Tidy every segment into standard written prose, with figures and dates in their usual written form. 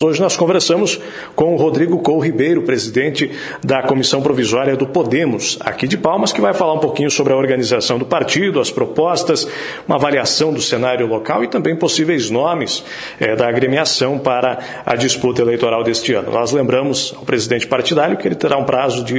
Hoje nós conversamos com o Rodrigo Couto Ribeiro, presidente da Comissão Provisória do Podemos, aqui de Palmas, que vai falar um pouquinho sobre a organização do partido, as propostas, uma avaliação do cenário local e também possíveis nomes da agremiação para a disputa eleitoral deste ano. Nós lembramos ao presidente partidário que ele terá um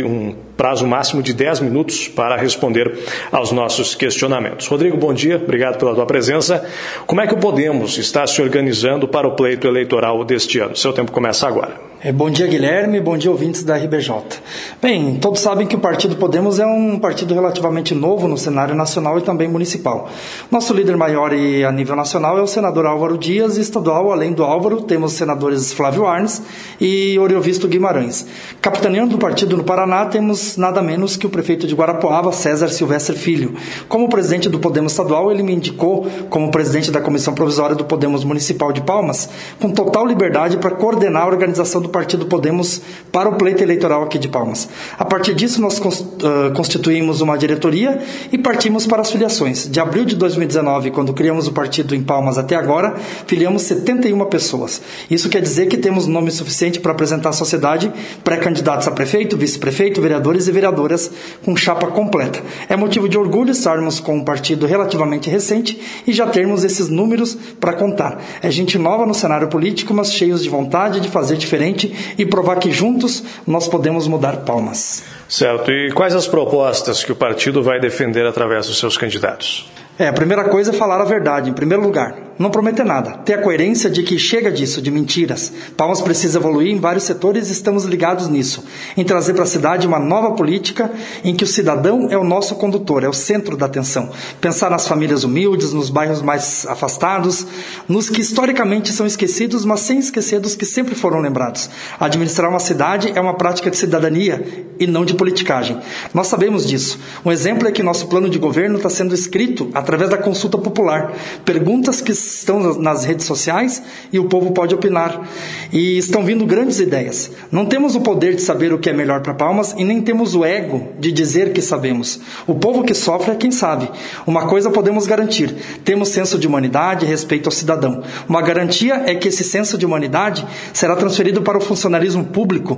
prazo máximo de 10 minutos para responder aos nossos questionamentos. Rodrigo, bom dia, obrigado pela tua presença. Como é que o Podemos está se organizando para o pleito eleitoral deste ano? Seu tempo começa agora. Bom dia, Guilherme. Bom dia, ouvintes da RBJ. Bem, todos sabem que o Partido Podemos é um partido relativamente novo no cenário nacional e também municipal. Nosso líder maior a nível nacional é o senador Álvaro Dias, e estadual, além do Álvaro, temos os senadores Flávio Arnes e Oriovisto Guimarães. Capitaneando o partido no Paraná, temos nada menos que o prefeito de Guarapuava, César Silvestre Filho. Como presidente do Podemos estadual, ele me indicou como presidente da Comissão Provisória do Podemos Municipal de Palmas, com total liberdade para coordenar a organização do Partido Podemos para o pleito eleitoral aqui de Palmas. A partir disso, nós constituímos uma diretoria e partimos para as filiações. De abril de 2019, quando criamos o partido em Palmas até agora, filiamos 71 pessoas. Isso quer dizer que temos nome suficiente para apresentar à sociedade pré-candidatos a prefeito, vice-prefeito, vereadores e vereadoras com chapa completa. É motivo de orgulho estarmos com um partido relativamente recente e já termos esses números para contar. É gente nova no cenário político, mas cheios de vontade de fazer diferente e provar que juntos nós podemos mudar Palmas. Certo. E quais as propostas que o partido vai defender através dos seus candidatos? A primeira coisa é falar a verdade, em primeiro lugar. Não prometer nada. Ter a coerência de que chega disso, de mentiras. Palmas precisa evoluir em vários setores e estamos ligados nisso. Em trazer para a cidade uma nova política em que o cidadão é o nosso condutor, é o centro da atenção. Pensar nas famílias humildes, nos bairros mais afastados, nos que historicamente são esquecidos, mas sem esquecer dos que sempre foram lembrados. Administrar uma cidade é uma prática de cidadania e não de politicagem. Nós sabemos disso. Um exemplo é que nosso plano de governo está sendo escrito através da consulta popular. Perguntas que estão nas redes sociais e o povo pode opinar. E estão vindo grandes ideias. Não temos o poder de saber o que é melhor para Palmas e nem temos o ego de dizer que sabemos. O povo que sofre é quem sabe. Uma coisa podemos garantir: temos senso de humanidade e respeito ao cidadão. Uma garantia é que esse senso de humanidade será transferido para o funcionalismo público.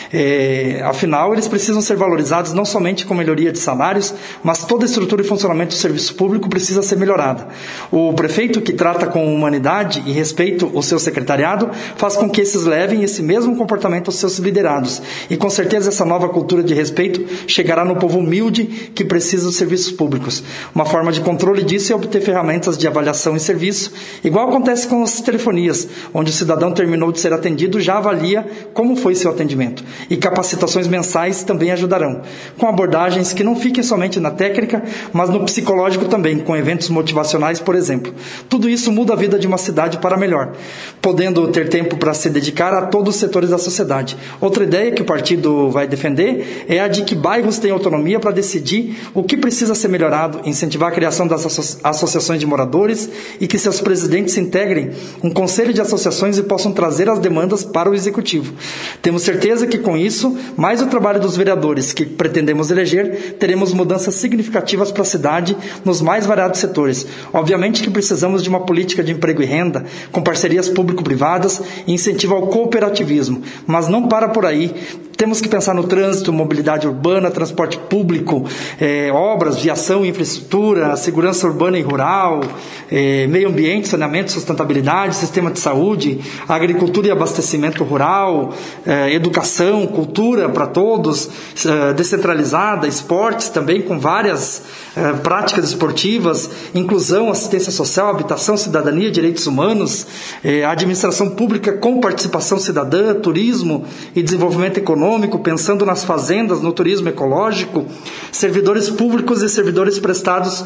Afinal, eles precisam ser valorizados não somente com melhoria de salários, mas toda a estrutura e funcionamento do serviço público precisa ser melhorada. O prefeito que trata com humanidade e respeito o seu secretariado faz com que esses levem esse mesmo comportamento aos seus liderados. E com certeza essa nova cultura de respeito chegará no povo humilde que precisa dos serviços públicos. Uma forma de controle disso é obter ferramentas de avaliação e serviço, igual acontece com as telefonias, onde o cidadão terminou de ser atendido já avalia como foi seu atendimento. E capacitações mensais também ajudarão, com abordagens que não fiquem somente na técnica, mas no psicológico também, com eventos motivacionais, por exemplo. Tudo isso muda a vida de uma cidade para melhor, podendo ter tempo para se dedicar a todos os setores da sociedade. Outra ideia que o partido vai defender é a de que bairros têm autonomia para decidir o que precisa ser melhorado, incentivar a criação das associações de moradores e que seus presidentes se integrem um conselho de associações e possam trazer as demandas para o executivo. Temos certeza que com isso, mais o trabalho dos vereadores que pretendemos eleger, teremos mudanças significativas para a cidade nos mais variados setores. Obviamente que precisamos de uma política de emprego e renda, com parcerias público-privadas e incentivo ao cooperativismo, mas não para por aí. Temos que pensar no trânsito, mobilidade urbana, transporte público, obras, viação e infraestrutura, segurança urbana e rural, meio ambiente, saneamento, sustentabilidade, sistema de saúde, agricultura e abastecimento rural, educação, cultura para todos, descentralizada, esportes também com várias práticas esportivas, inclusão, assistência social, habitação, cidadania, direitos humanos, administração pública com participação cidadã, turismo e desenvolvimento econômico, pensando nas fazendas, no turismo ecológico, servidores públicos e servidores prestados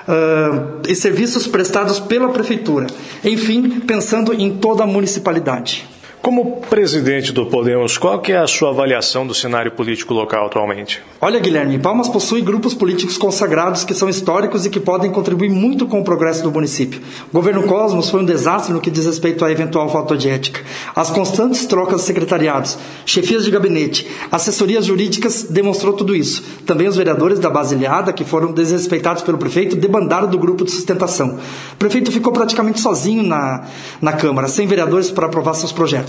e serviços prestados pela prefeitura. Enfim, pensando em toda a municipalidade. Como presidente do Podemos, qual que é a sua avaliação do cenário político local atualmente? Olha, Guilherme, Palmas possui grupos políticos consagrados que são históricos e que podem contribuir muito com o progresso do município. O governo Cosmos foi um desastre no que diz respeito à eventual falta de ética. As constantes trocas de secretariados, chefias de gabinete, assessorias jurídicas demonstrou tudo isso. Também os vereadores da base aliada, que foram desrespeitados pelo prefeito, debandaram do grupo de sustentação. O prefeito ficou praticamente sozinho na Câmara, sem vereadores para aprovar seus projetos.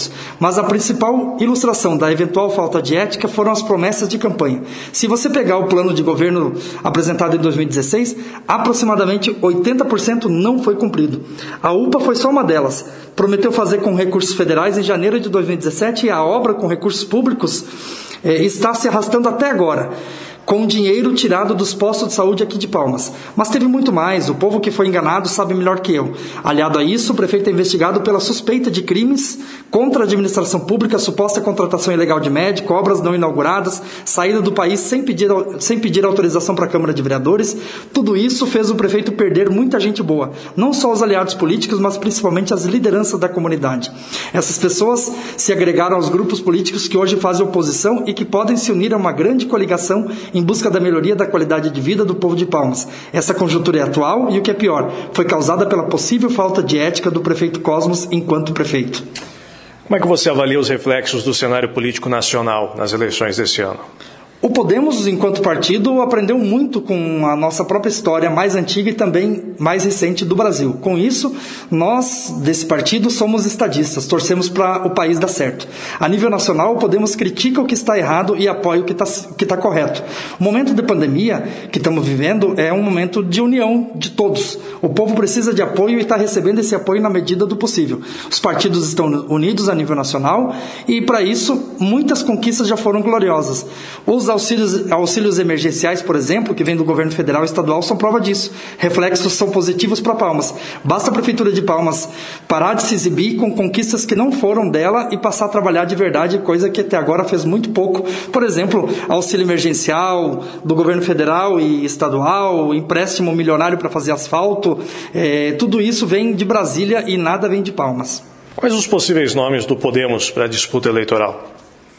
outros. Mas a principal ilustração da eventual falta de ética foram as promessas de campanha. Se você pegar o plano de governo apresentado em 2016, aproximadamente 80% não foi cumprido. A UPA foi só uma delas. Prometeu fazer com recursos federais em janeiro de 2017 e a obra com recursos públicos está se arrastando até agora, com dinheiro tirado dos postos de saúde aqui de Palmas. Mas teve muito mais, o povo que foi enganado sabe melhor que eu. Aliado a isso, o prefeito é investigado pela suspeita de crimes contra a administração pública, suposta contratação ilegal de médico, obras não inauguradas, saída do país sem pedir autorização para a Câmara de Vereadores. Tudo isso fez o prefeito perder muita gente boa, não só os aliados políticos, mas principalmente as lideranças da comunidade. Essas pessoas se agregaram aos grupos políticos que hoje fazem oposição e que podem se unir a uma grande coligação em busca da melhoria da qualidade de vida do povo de Palmas. Essa conjuntura é atual e, o que é pior, foi causada pela possível falta de ética do prefeito Cosmos enquanto prefeito. Como é que você avalia os reflexos do cenário político nacional nas eleições desse ano? O Podemos, enquanto partido, aprendeu muito com a nossa própria história mais antiga e também mais recente do Brasil. Com isso, nós, desse partido, somos estadistas, torcemos para o país dar certo. A nível nacional, o Podemos critica o que está errado e apoia o que está correto. O momento de pandemia que estamos vivendo é um momento de união de todos. O povo precisa de apoio e está recebendo esse apoio na medida do possível. Os partidos estão unidos a nível nacional e, para isso, muitas conquistas já foram gloriosas. Os auxílios emergenciais, por exemplo, que vêm do governo federal e estadual, são prova disso. Reflexos são positivos para Palmas. Basta a Prefeitura de Palmas parar de se exibir com conquistas que não foram dela e passar a trabalhar de verdade, coisa que até agora fez muito pouco. Por exemplo, auxílio emergencial do governo federal e estadual, empréstimo milionário para fazer asfalto, tudo isso vem de Brasília e nada vem de Palmas. Quais os possíveis nomes do Podemos para a disputa eleitoral?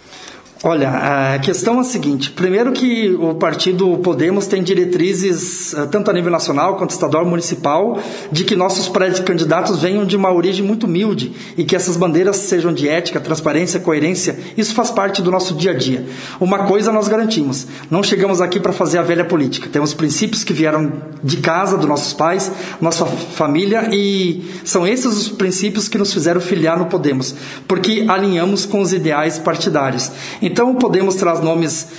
Olha, a questão é a seguinte. Primeiro que o partido Podemos tem diretrizes, tanto a nível nacional quanto estadual e municipal, de que nossos pré-candidatos venham de uma origem muito humilde e que essas bandeiras sejam de ética, transparência, coerência. Isso faz parte do nosso dia a dia. Uma coisa nós garantimos, não chegamos aqui para fazer a velha política. Temos princípios que vieram de casa, dos nossos pais, nossa família, e são esses os princípios que nos fizeram filiar no Podemos, porque alinhamos com os ideais partidários. Então, Podemos traz nomes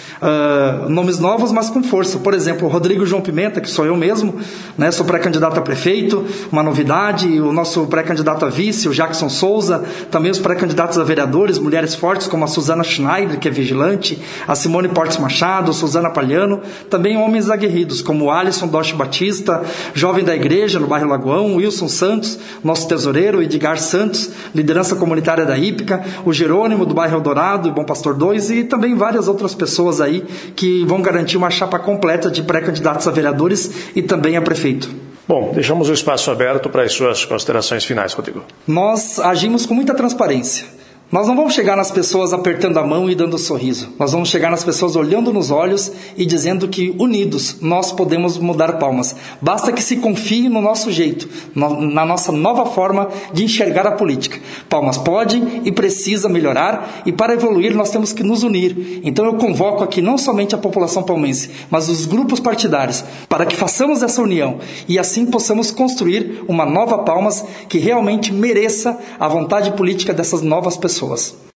novos, mas com força. Por exemplo, o Rodrigo João Pimenta, que sou eu mesmo, né, sou pré-candidato a prefeito, uma novidade, o nosso pré-candidato a vice, o Jackson Souza, também os pré-candidatos a vereadores, mulheres fortes como a Suzana Schneider, que é vigilante, a Simone Portes Machado, Suzana Palhano, também homens aguerridos, como o Alisson Doche Batista, jovem da igreja no bairro Lagoão, Wilson Santos, nosso tesoureiro, Edgar Santos, liderança comunitária da Ípica, o Jerônimo do bairro Eldorado, o Bom Pastor 2, e também várias outras pessoas aí que vão garantir uma chapa completa de pré-candidatos a vereadores e também a prefeito. Bom, deixamos o espaço aberto para as suas considerações finais, Rodrigo. Nós agimos com muita transparência. Nós não vamos chegar nas pessoas apertando a mão e dando um sorriso. Nós vamos chegar nas pessoas olhando nos olhos e dizendo que, unidos, nós podemos mudar Palmas. Basta que se confie no nosso jeito, na nossa nova forma de enxergar a política. Palmas pode e precisa melhorar, e para evoluir nós temos que nos unir. Então eu convoco aqui não somente a população palmense, mas os grupos partidários, para que façamos essa união e assim possamos construir uma nova Palmas que realmente mereça a vontade política dessas novas pessoas.